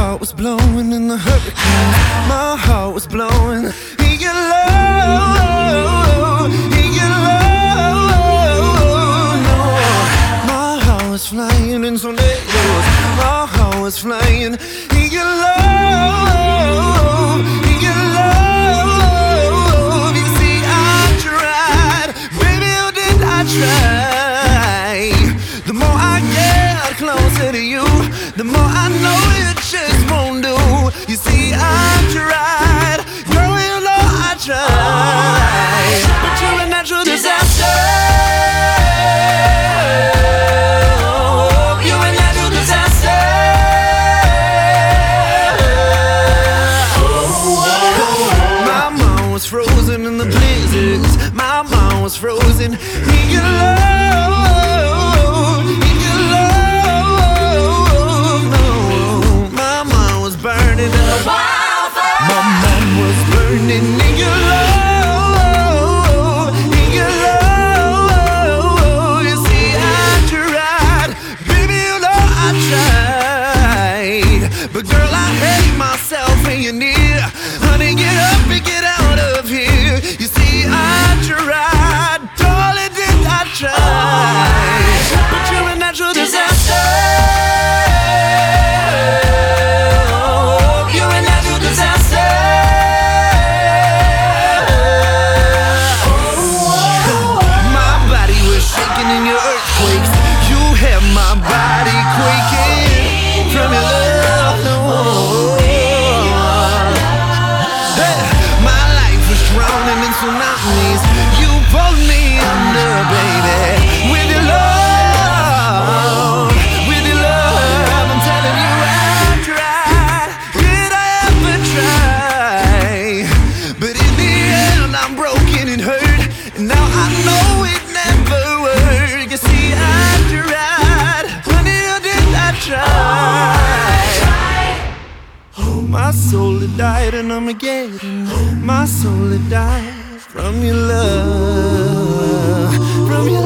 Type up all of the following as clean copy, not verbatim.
heart was blowing in the hurricane. My heart was blowing. In your love, in your love. No, my heart was flying in tornadoes. My heart was flying. In your love, in your love. You see, I tried, baby, oh did I try? The more I get closer to you, the more I know it just won't do. You see, I tried, girl, you know I tried, but you're a natural disaster. You're a natural disaster. My mind was frozen in the blizzards. My mind was frozen in your love, in your love. No, my mind was burning in the wildfire. My mind was burning in your love, in your love. You see, I tried, baby, you know I tried, but girl, I hate myself when you're near. Honey, get up and get out of here. You see, I tried, darling, did I try? But you're a natural disaster. You're a natural disaster. My body was shaking in your earthquakes. You had my body quaking from your love. My life was drowning in tsunamis. You pulled me under, baby. With your love, with your love. I'm telling you, I tried. Did I ever try? But in the end, I'm broken and hurt, and now I know it never worked. You see, I tried. Honey, or did I try? Oh, my soul had died in Armageddon. My soul had died from your love, from your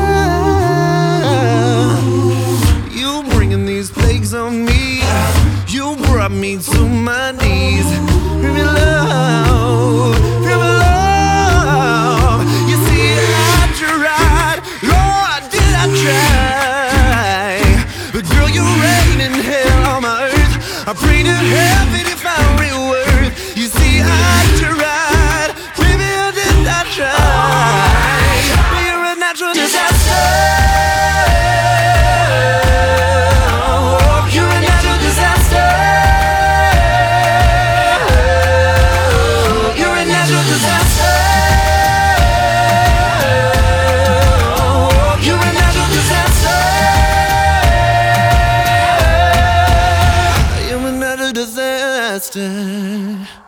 love. You bringing these plagues on me. You brought me to my knees. From your love, from your love. You see, I tried, Lord, did I try? But girl, you reign in hell on my earth. I pray to heaven if I real worth. You see, I tried, baby, or did I try? But you're a natural disaster. You're a natural disaster. You're a natural disaster. You're a natural disaster. You're a natural disaster.